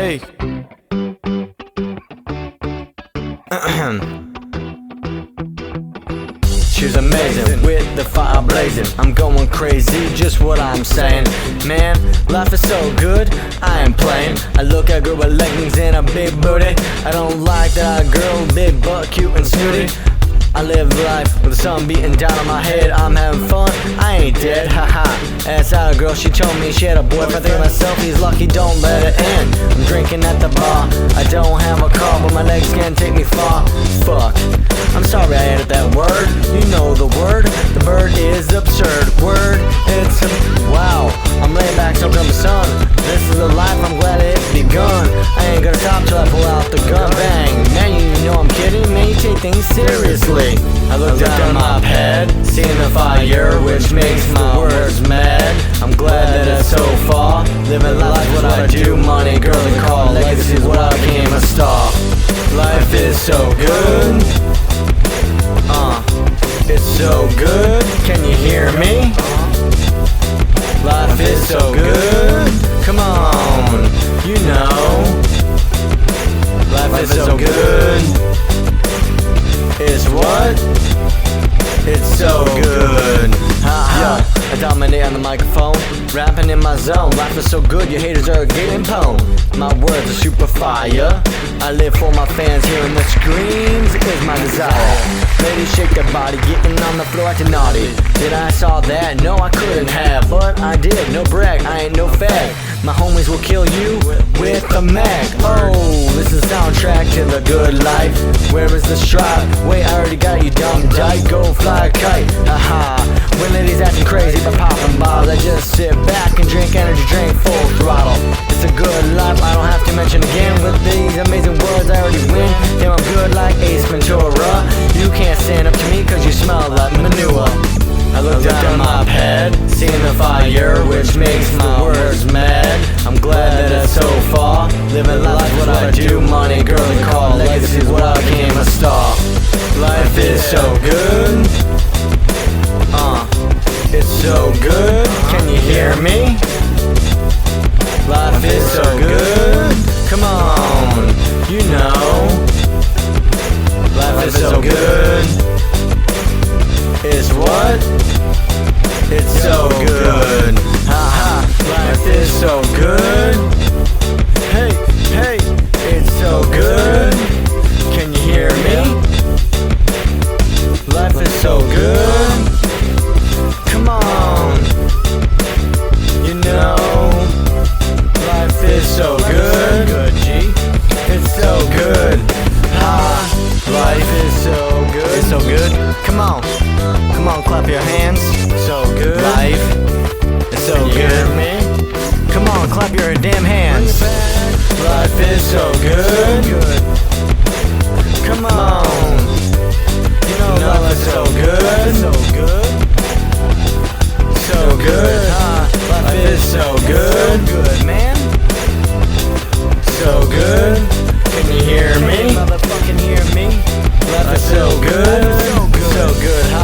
Hey. She's amazing, with the fire blazing. I'm going crazy, just what I'm saying. Man, life is so good, I ain't playing. I look at a girl with leggings and a big booty. I don't like that girl, big butt, cute and snooty. I live life with the sun beating down on my head. I'm having fun, I ain't dead, haha. That's how a girl, she told me she had a boyfriend. I think to myself, he's lucky, don't let it end. I'm drinking at the bar, I don't have a car, but my legs can't take me far. Fuck, I'm sorry I added that word. You know the word, the bird is absurd. Word, it's wow. I'm laying back, soaking up the sun. This is the life, I'm glad it's begun. I ain't gonna stop till I pull out the gun. Bang, man, you know I'm kidding. Man, you take things seriously. I look down at my pad, seeing the fire, which makes my words mad. I'm glad that it's so far. Living life, what I do, money, girl, and call. Legacy is what I became a star. Life is so good. It's so good. Can you hear me? Life is so good. Come on, you know. Life is so good. It's what? It's so good. Ha. I dominate on the microphone, rapping in my zone. Life is so good, your haters are getting pwned. My words are super fire. I live for my fans, hearing the screams is my desire. Ladies shake their body, getting on the floor acting naughty. Did I saw that? No, I couldn't have, but I did. No brag, I ain't no fag. My homies will kill you with a mag. Oh, this is the soundtrack to the good life. Where is the stripe? Wait, I already got you, dumb dyke. Go fly a kite, haha. When ladies acting crazy but popping bottles, I just sit back and drink energy drink full throttle. It's a good life, I don't have to mention again. With these amazing words I already win. Damn, I'm good like Ace Ventura. You can't stand up to me cause you smell like manure. I look down at my pad, seeing the fire, which makes my words mad. I'm glad that it's so far. Living life, what I do, money, girl, and call. Legacy is what I became a star. Life is so good. It's so good. Can you hear me? Life is so good. Come on, you know. Life is so good. It's what? It's so good. Haha. Life is so good. Hey, hey, it's so good. Can you hear me? Life is so good. Come on, you know. Life is so good. Good, G. It's so good. Ha. Life is so good. It's so good. Come on. Come on, clap your hands. So good. Life is so good. Me? Come on, clap your damn hands. Life is so good. Come on. You know life is so good. So good. So good. Life is so good. Good, man. So good. Can you hear me? Motherfucking hear me. Life is so good. So good.